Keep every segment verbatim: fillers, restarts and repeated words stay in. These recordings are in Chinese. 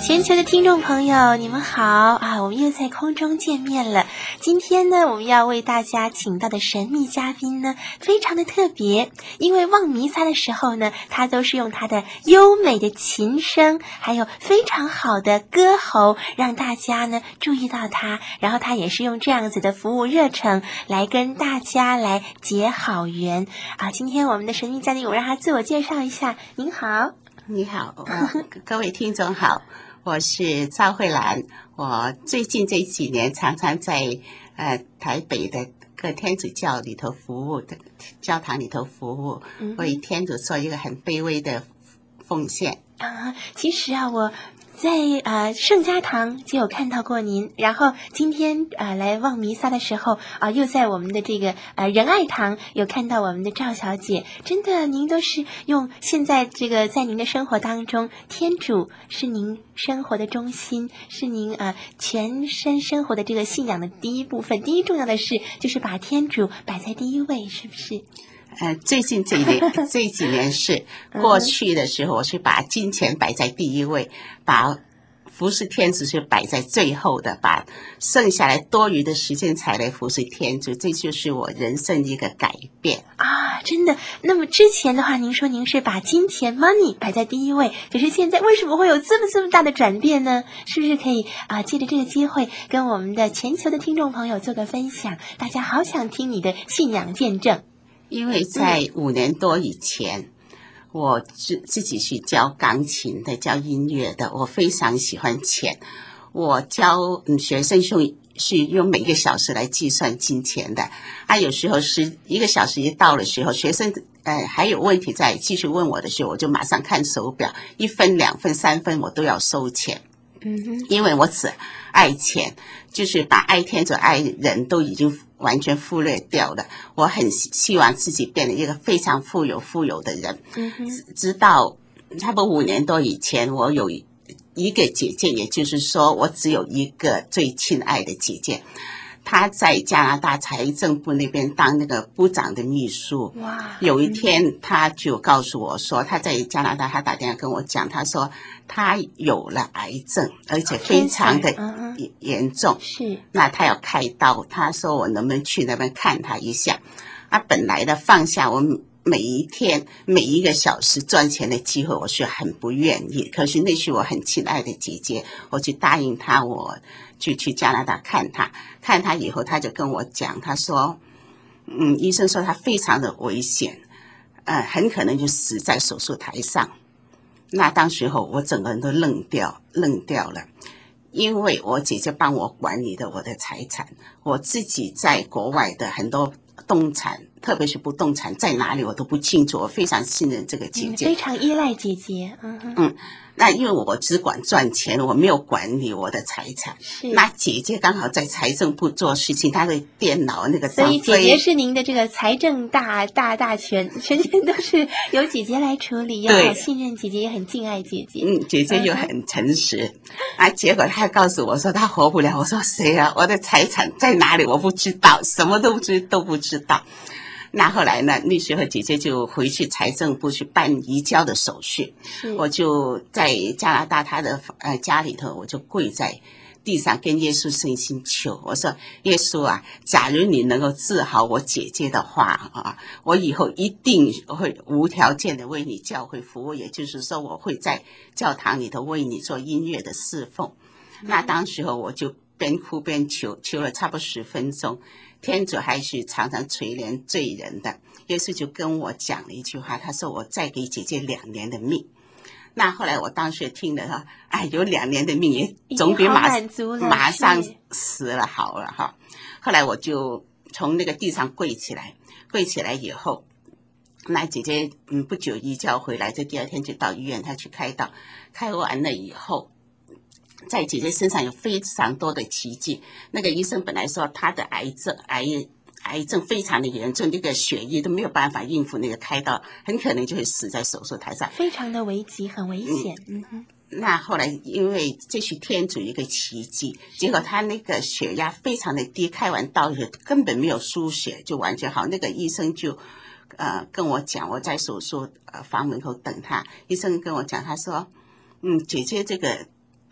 全球的听众朋友，你们好啊！我们又在空中见面了。今天呢，我们要为大家请到的神秘嘉宾呢，非常的特别，因为望弥撒的时候呢，他都是用他的优美的琴声，还有非常好的歌喉，让大家呢注意到他。然后他也是用这样子的服务热忱来跟大家来结好缘啊！今天我们的神秘嘉宾，我让他自我介绍一下。您好。 你好、呃、各位听众好，我是赵慧兰。我最近这几年常常在呃台北的各天主教里头服务的教堂里头服务，为天主做一个很卑微的奉献啊。其实啊，我在呃圣家堂就有看到过您，然后今天呃来望弥撒的时候啊、呃，又在我们的这个呃仁爱堂有看到我们的赵小姐。真的，您都是用现在这个在您的生活当中，天主是您生活的中心，是您呃全身生活的这个信仰的第一部分。第一重要的事就是把天主摆在第一位，是不是？ 呃，最近这一年这几年是过去的时候，我是把金钱摆在第一位，把服侍天主是摆在最后的，把剩下来多余的时间才来服侍天主，这就是我人生的一个改变啊！真的。那么之前的话，您说您是把金钱 money 摆在第一位，可是现在为什么会有这么这么大的转变呢？是不是可以啊，借着这个机会跟我们的全球的听众朋友做个分享？大家好想听你的信仰见证。 因为在五年多以前，嗯、我自自己去教钢琴的，教音乐的，我非常喜欢钱。我教、嗯、学生用是用每个小时来计算金钱的，啊，有时候是一个小时一到的时候，学生呃还有问题在继续问我的时候，我就马上看手表，一分、两分、三分我都要收钱。 嗯哼， 因为我只爱钱，就是把爱天主爱人都已经完全忽略掉了。我很希望自己变成一个非常富有富有的人。 嗯哼， 直到差不多五年多以前，我有一个姐姐，也就是说我只有一个最亲爱的姐姐，她在加拿大财政部那边当那个部长的秘书。 哇！ 有一天她就告诉我说，她在加拿大，她打电话跟我讲，她说她有了癌症，而且非常的严重。 是， 那她要开刀，她说我能不能去那边看她一下？啊，本来的放下我每一天每一个小时赚钱的机会，我是很不愿意。可是那是我很亲爱的姐姐，我就答应她，我就去加拿大看她。看她以后，她就跟我讲，她说，嗯，医生说她非常的危险，呃，很可能就死在手术台上。那当时候我整个人都愣掉，愣掉了。因为我姐姐帮我管理的我的财产，我自己在国外的很多动产，特别是不动产在哪里我都不清楚，我非常信任这个姐姐， 嗯、非常依赖姐姐。嗯哼， 嗯，那因为我只管赚钱，我没有管理我的财产。 是， 那姐姐刚好在财政部做事情，她的电脑那个， 所以姐姐是您的这个财政大大大权，全权都是由姐姐来处理。要好信任姐姐，也很敬爱姐姐。 嗯，姐姐又很诚实、uh-huh. 啊。结果她告诉我说她活不了，我说谁啊？我的财产在哪里？我不知道，什么都不知都不知道。那后来呢，那时候姐姐就回去财政部去办移交的手续，我就在加拿大她的呃家里头，我就跪在地上跟耶稣圣心求，我说耶稣啊，假如你能够治好我姐姐的话啊，我以后一定会无条件的为你教会服务，也就是说我会在教堂里头为你做音乐的侍奉。嗯、那当时候我就边哭边求，求了差不多十分钟。天主还是常常垂怜罪人的，耶稣就跟我讲了一句话，他说我再给姐姐两年的命。那后来我当时听了哈，哎，有两年的命也总比马马上死了好了哈。后来我就从那个地上跪起来，跪起来以后，那姐姐嗯不久移交回来，这第二天就到医院，她去开刀，开完了以后。在姐姐身上有非常多的奇迹，那个医生本来说她的癌症癌癌症非常的严重，那个血液都没有办法应付那个开刀，很可能就会死在手术台上， 非常的危急，很危险。嗯哼。 那后来因为这是天主一个奇迹，结果他那个血压非常的低，开完刀以后根本没有输血，就完全好。那个医生就呃跟我讲，我在手术呃房门口等他，医生跟我讲，他说嗯姐姐这个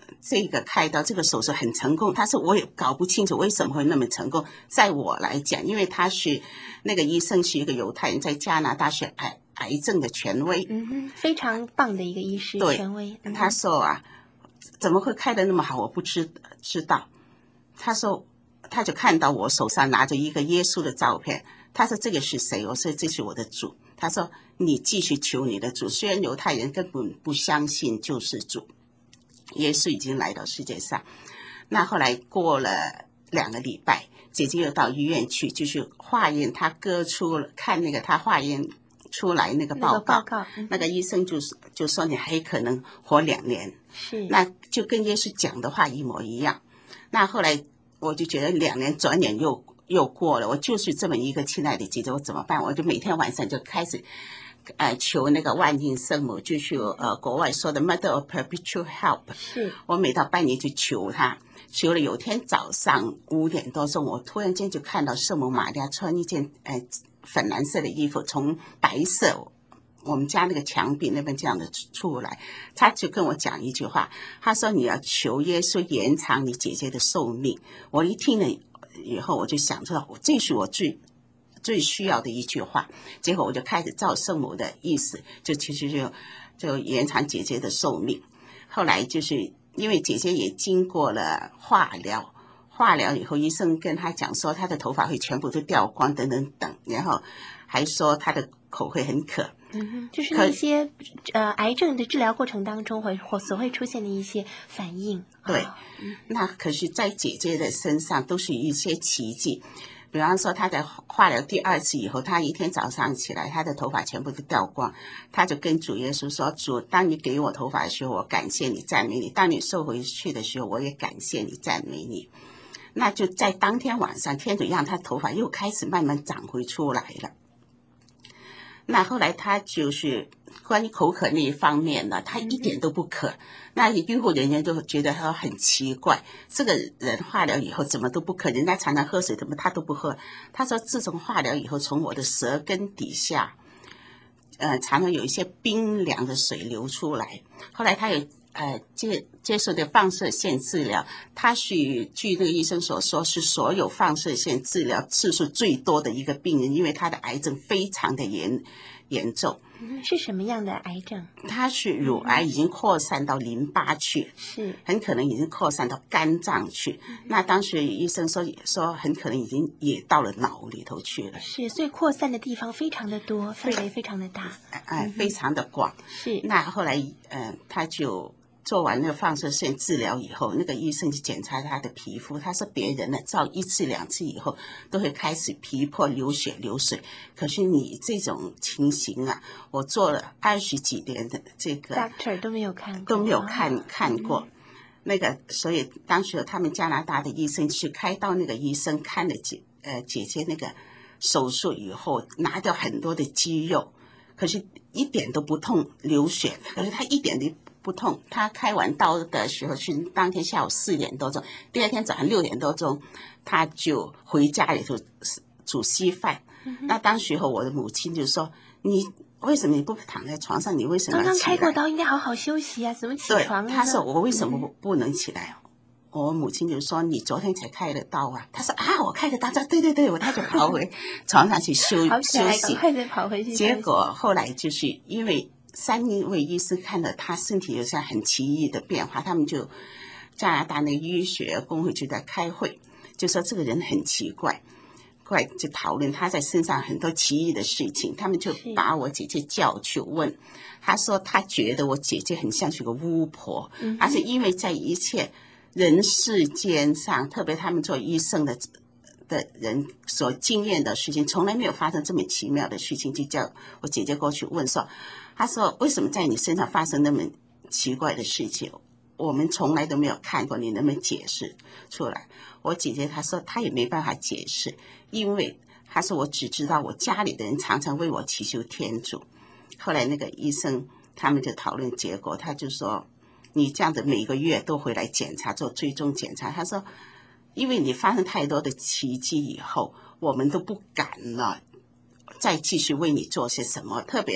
这个开刀这个手术很成功，但是我也搞不清楚为什么会那么成功。在我来讲，因为他是那个医生是一个犹太人，在加拿大是癌癌症的权威， 嗯哼，非常棒的一个医师权威。 对，他说啊，怎么会开得那么好？我不知知道。他说，他就看到我手上拿着一个耶稣的照片，他说这个是谁？我说这是我的主。他说你继续求你的主，虽然犹太人根本不相信救世主。耶稣已经来到世界上，那后来过了两个礼拜，姐姐又到医院去，就是化验，她割出了看那个她化验出来那个报告， 那个报告、嗯、 那个医生就就说你还可能活两年， 是， 那就跟耶稣讲的话一模一样。那后来我就觉得两年转眼又又过了，我就是这么一个亲爱的姐姐，我怎么办？我就每天晚上就开始。呃，求那个万应圣母，就是呃国外说的 Mother of Perpetual Help。 是， 我每到半夜就求她，求了有天早上五点多钟，我突然间就看到圣母玛利亚穿一件呃粉蓝色的衣服，从白色我们家那个墙壁那边这样的出来，她就跟我讲一句话，她说你要求耶稣延长你姐姐的寿命。我一听了以后，我就想说，这是我最。最需要的一句话，结果我就开始照圣母的意思，就其实就就延长姐姐的寿命。后来就是因为姐姐也经过了化疗，化疗以后医生跟她讲说她的头发会全部都掉光等等等，然后还说她的口会很渴。 嗯哼，就是那些呃癌症的治疗过程当中会或所会出现的一些反应。 对、 哦嗯、 那可是在姐姐的身上都是一些奇迹。比方说她在化疗第二次以后，她一天早上起来，她的头发全部都掉光，她就跟主耶稣说，主，当你给我头发的时候，我感谢你赞美你，当你收回去的时候，我也感谢你赞美你。那就在当天晚上，天主让她头发又开始慢慢长回出来了。那后来她就是关于口渴那一方面呢，她一点都不渴。那医护人员就觉得他很奇怪，这个人化疗以后怎么都不渴，人家常常喝水，怎么他都不喝？他说自从化疗以后，从我的舌根底下，呃，常常有一些冰凉的水流出来。后来他有呃接接受的放射线治疗，他是据那个医生所说，是所有放射线治疗次数最多的一个病人，因为他的癌症非常的严严重。 是什么样的癌症？ 它是乳癌已经扩散到淋巴去， 是很可能已经扩散到肝脏去。嗯、那当时医生说说很可能已经也到了脑里头去了。 是，所以扩散的地方非常的多，范围非常的大， 哎、呃，非常的广。 是。 那后来，呃，他就做完那个放射线治疗以后，那个医生就检查他的皮肤，他说别人呢照一次两次以后都会开始皮破流血流水，可是你这种情形啊，我做了二十几年的这个 doctor 都没有看过， 都没有看、哦、看过、 嗯、 那个，所以当时他们加拿大的医生去开刀，那个医生看了姐呃姐姐那个手术以后，拿掉很多的肌肉，可是一点都不痛流血，可是他一点都不痛。他开完刀的时候是当天下午四点多钟，第二天早上六点多钟，他就回家里头煮稀饭。嗯、那当时候我的母亲就说：“你为什么你不躺在床上？你为什么要起来？ 刚刚开过刀，应该好好休息啊，怎么起床了呢？” 对，他说：“我为什么不、嗯、不能起来？”我母亲就说：“你昨天才开了刀啊。”他说：“啊，我开了刀。”对对对，我他就跑回床上去休好休息， 赶快再跑回去。 结果后来就是因为三位医师看了他身体有些很奇异的变化，他们就加拿大那个医学工会就在开会，就说这个人很奇怪，怪就讨论他在身上很多奇异的事情。他们就把我姐姐叫去问，他说他觉得我姐姐很像是个巫婆， 嗯、 而是因为在一切人世间上，特别他们做医生的的人所经验的事情，从来没有发生这么奇妙的事情，就叫我姐姐过去问说，她说为什么在你身上发生那么奇怪的事情，我们从来都没有看过，你能不能解释出来？我姐姐她说她也没办法解释，因为她说我只知道我家里的人常常为我祈求天主。后来那个医生他们就讨论结果，他就说你这样子每个月都回来检查做追踪检查，他说因为你发生太多的奇迹以后，我们都不敢了再继续为你做些什么，特别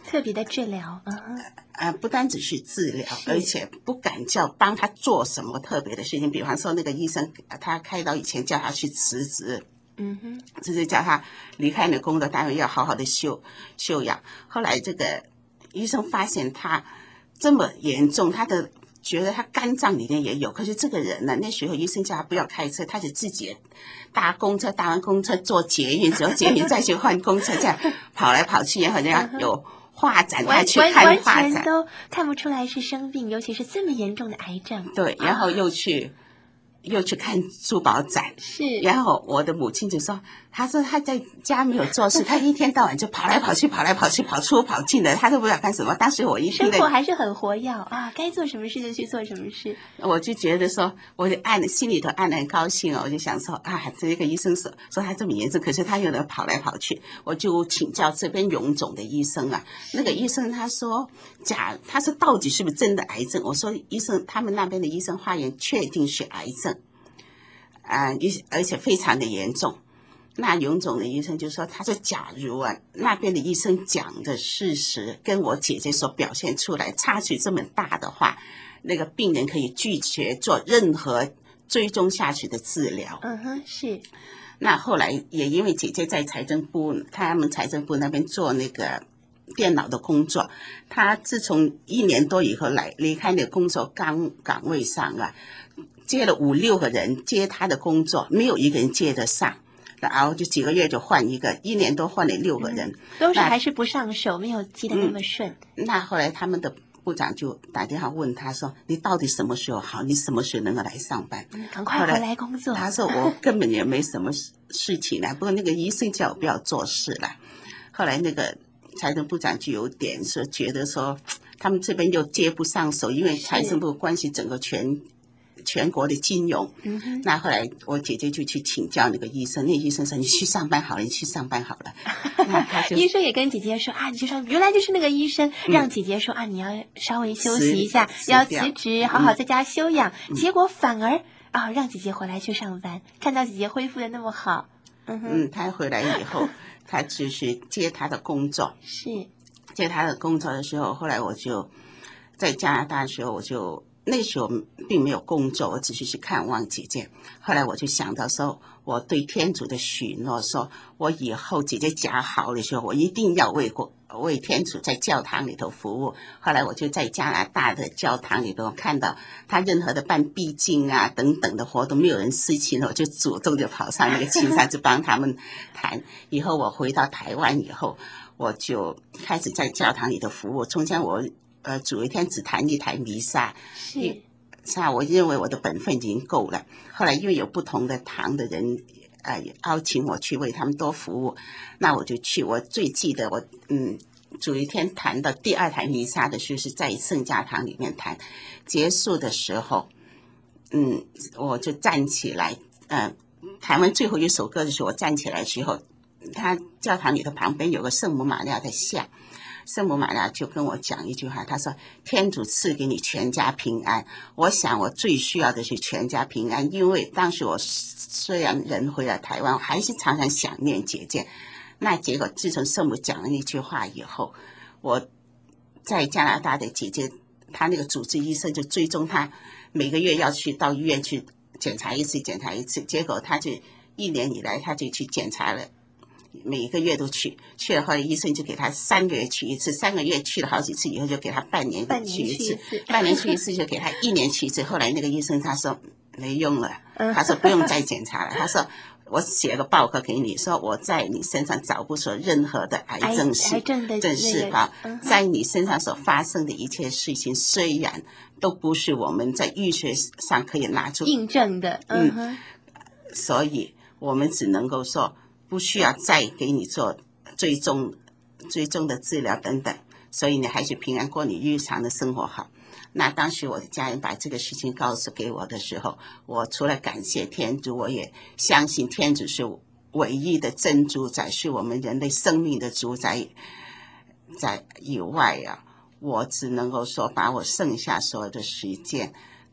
特别的治疗，嗯哼， 呃，不单只是治疗，而且不敢叫帮他做什么特别的事情。比方说，那个医生他开刀以前叫他去辞职， 嗯哼， 就是叫他离开你的工作单位，要好好的休休养。后来这个医生发现他这么严重，他的觉得他肝脏里面也有，可是这个人呢，那时候医生叫他不要开车，他就自己搭公车，搭完公车坐捷运，坐捷运再去换公车，这样跑来跑去，然后人家有画展，他去看画展， 完全都看不出来是生病，尤其是这么严重的癌症。 对，然后又去。又去看珠宝展， 是， 然后我的母亲就说，她说她在家没有做事，她一天到晚就跑来跑去，跑来跑去，跑出跑进的，她都不知道干什么。当时我一听生活还是很活跃啊，该做什么事就去做什么事。 我就觉得说，我就按心里头按得很高兴哦，我就想说啊，这个医生说说他这么严重，可是他又能跑来跑去，我就请教这边荣总的医生啊，那个医生他说假，他说到底是不是真的癌症？我说医生，他们那边的医生化验确定是癌症。啊、呃，而且非常的严重。那荣总的医生就说，他说假如啊，那边的医生讲的事实跟我姐姐所表现出来差距这么大的话，那个病人可以拒绝做任何追踪下去的治疗。 嗯哼，是。 那后来也因为姐姐在财政部，他们财政部那边做那个电脑的工作，他自从一年多以后来离开那个工作岗岗位上啊，接了五六个人接他的工作，没有一个人接得上，然后就几个月就换一个，一年多换了六个人， 嗯、都是还是不上手，没有接得那么顺、 嗯。那后来他们的部长就打电话问他说，你到底什么时候好，你什么时候能够来上班？ 嗯、赶快回来工作。 他说我根本也没什么事情啊，不过那个医生叫我不要做事了。后来那个财政部长就有点说觉得说他们这边又接不上手，因为财政部关系整个全全国的金融、嗯、那后来我姐姐就去请教那个医生，那个医生说你去上班好了，你去上班好了。那他就医生也跟姐姐说啊，你就说原来就是那个医生、嗯、让姐姐说啊，你要稍微休息一下，要辞职好好在家休养、嗯、结果反而啊让姐姐回来去上班，看到姐姐恢复的那么好。嗯哼， 嗯，他回来以后他就是接他的工作， 是接他的工作的时候，后来我就在加拿大的时候，我就那时候并没有工作，我只是去看望姐姐。后来我就想到说，我对天主的许诺，说我以后姐姐脚好的时候，我一定要为国为天主在教堂里头服务。后来我就在加拿大的教堂里头看到他任何的办闭经啊等等的活动，没有人事情，我就主动就跑上那个青山去帮他们谈。以后我回到台湾以后，我就开始在教堂里头服务。从前我呃，主一天只弹一台弥撒， 是， 那我认为我的本分已经够了。后来因为有不同的堂的人，呃，邀请我去为他们多服务，那我就去。我最记得我，嗯，主一天弹到第二台弥撒的时候是在圣家堂里面弹，结束的时候，嗯，我就站起来，呃，弹完最后一首歌的时候，我站起来的时候，他教堂里的旁边有个圣母玛利亚的像。圣母玛利亚就跟我讲一句话，她说天主赐给你全家平安。我想我最需要的是全家平安，因为当时我虽然人回了台湾，我还是常常想念姐姐。那结果自从圣母讲了那句话以后，我在加拿大的姐姐，她那个主治医生就追踪她，每个月要去到医院去检查一次检查一次，结果她就一年以来她就去检查了，每个月都去，去了后来医生就给他三个月去一次，三个月去了好几次以后就给他半年去一次，半年去一次就给他一年去一次。后来那个医生他说没用了，他说不用再检查了，他说我写个报告给你，说我在你身上找不出任何的癌症是症是吧？在你身上所发生的一切事情，虽然都不是我们在医学上可以拿出印证的， 嗯，嗯所以我们只能够说。不需要再给你做追踪追踪的治疗等等，所以你还是平安过你日常的生活好。那当时我的家人把这个事情告诉给我的时候，我除了感谢天主，我也相信天主是唯一的真主宰，是我们人类生命的主宰在以外啊，我只能够说把我剩下所有的时间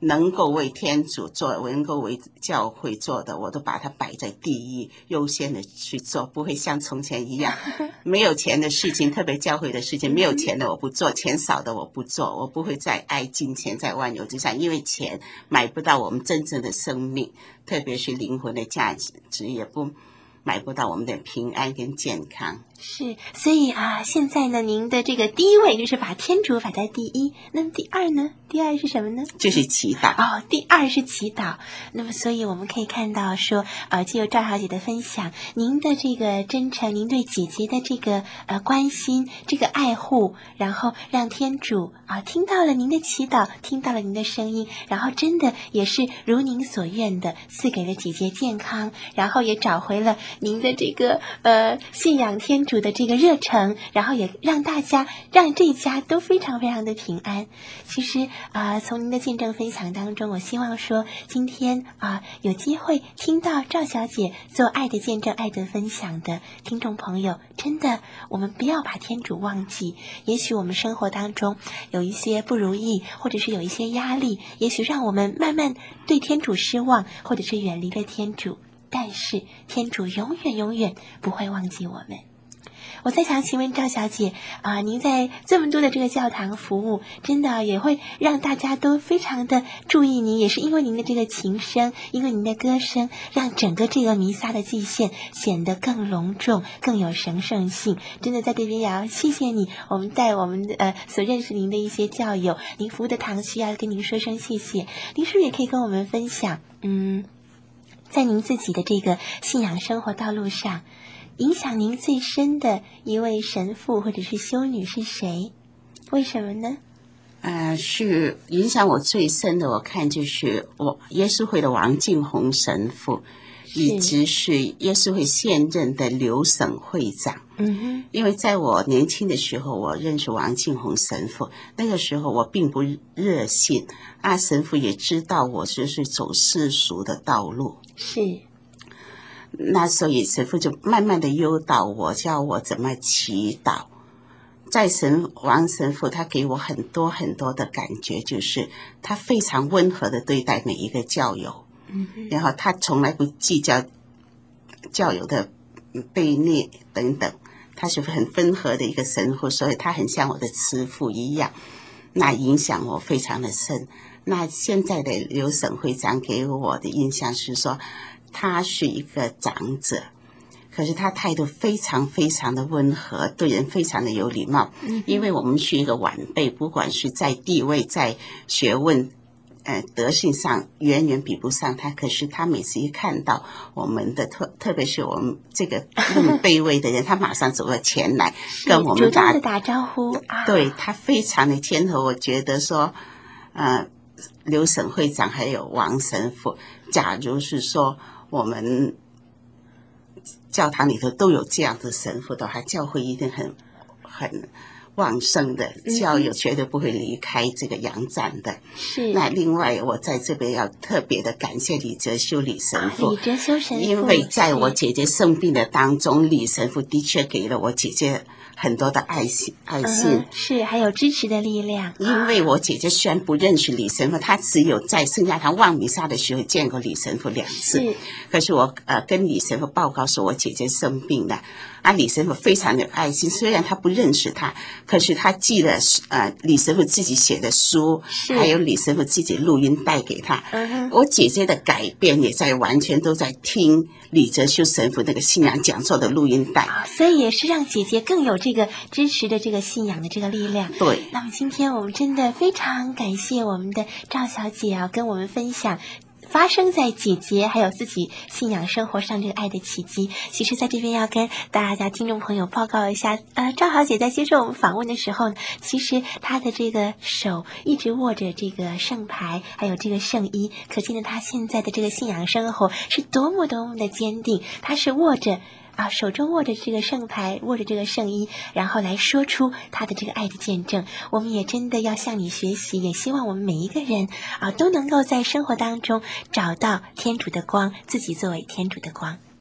能够为天主做，能够为教会做的，我都把它摆在第一，优先的去做，不会像从前一样，没有钱的事情，特别教会的事情，没有钱的我不做，钱少的我不做，我不会再爱金钱在万有之上，因为钱买不到我们真正的生命，特别是灵魂的价值，也不买不到我们的平安跟健康。 是，所以啊，现在呢，您的这个第一位就是把天主摆在第一，那么第二呢？第二是什么呢？ 就是祈祷。 哦，第二是祈祷。那么，所以我们可以看到说，呃，借由赵小姐的分享，您的这个真诚，您对姐姐的这个呃关心，这个爱护，然后让天主啊听到了您的祈祷，听到了您的声音，然后真的也是如您所愿的赐给了姐姐健康，然后也找回了您的这个呃信仰天主的这个热诚，然后也让大家让这一家都非常非常的平安。其实啊、呃，从您的见证分享当中，我希望说今天啊、呃、有机会听到赵小姐做爱的见证、爱的分享的听众朋友，真的我们不要把天主忘记。也许我们生活当中有一些不如意，或者是有一些压力，也许让我们慢慢对天主失望，或者是远离了天主，但是天主永远永远不会忘记我们。我再想请问赵小姐啊、呃，您在这么多的这个教堂服务，真的也会让大家都非常的注意您，也是因为您的这个琴声，因为您的歌声，让整个这个弥撒的祭献显得更隆重，更有神圣性。真的在这边也要谢谢你，我们带我们的呃所认识您的一些教友，您服务的堂区要跟您说声谢谢。您是不是也可以跟我们分享，嗯，在您自己的这个信仰生活道路上，影响您最深的一位神父或者是修女是谁？为什么呢？ 呃，是影响我最深的，我看就是我耶稣会的王敬宏神父，以及是耶稣会现任的刘省会长。 嗯哼， 因为在我年轻的时候，我认识王敬宏神父，那个时候我并不热心，啊，神父也知道我就是走世俗的道路。 是。 那所以神父就慢慢的诱导我，教我怎么祈祷。在神王神父他给我很多很多的感觉，就是他非常温和的对待每一个教友， 嗯， 然后他从来不计较教友的被虐等等，他是很温和的一个神父，所以他很像我的慈父一样，那影响我非常的深。那现在的刘省会长给我的印象是说，他是一个长者，可是他态度非常非常的温和，对人非常的有礼貌。嗯，因为我们是一个晚辈，不管是在地位在学问呃德性上远远比不上他，可是他每次一看到我们的特特别是我们这个那么卑微的人，他马上走到前来跟我们打主动的打招呼。 对，他非常的谦和。我觉得说呃刘省会长还有王神父，假如是说我们教堂里头都有这样的神父的话，教会一定很很旺盛的，教友绝对不会离开这个羊展的。 是。 那另外我在这边要特别的感谢李哲修李神父， 啊、李哲修神父， 因为在我姐姐生病的当中，李神父的确给了我姐姐很多的爱心爱心、 嗯、是还有支持的力量。 因为我姐姐虽然不认识李神父，她只有在圣家堂望弥撒的时候见过李神父两次， 是可是我呃跟李神父报告说我姐姐生病了，啊，李神父非常有爱心，虽然他不认识他，可是他寄了呃李神父自己写的书，还有李神父自己录音带给他、嗯、我姐姐的改变也在完全都在听李哲修神父那个信仰讲座的录音带、 啊、所以也是让姐姐更有这个支持的这个信仰的这个力量。 对， 那么今天我们真的非常感谢我们的赵小姐啊，跟我们分享发生在姐姐还有自己信仰生活上这个爱的奇迹。其实在这边要跟大家听众朋友报告一下，呃，赵小姐在接受我们访问的时候呢，其实她的这个手一直握着这个圣牌还有这个圣衣，可见她现在的这个信仰生活是多么多么的坚定。她是握着啊，手中握着这个圣牌，握着这个圣衣，然后来说出他的这个爱的见证。我们也真的要向你学习，也希望我们每一个人啊，都能够在生活当中找到天主的光，自己作为天主的光。